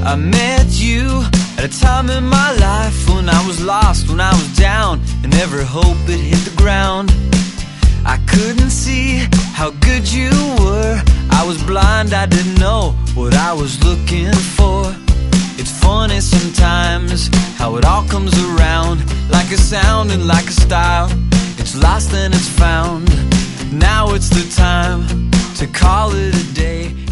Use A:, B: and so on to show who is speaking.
A: I met you at a time in my life when I was lost, when I was down, and every hope had hit the ground. I couldn't see how good you were. I was blind, I didn't know what I was looking for. It's funny sometimes how it all comes around, like a sound and like a style. It's lost and it's found. Now it's the time to call it a day.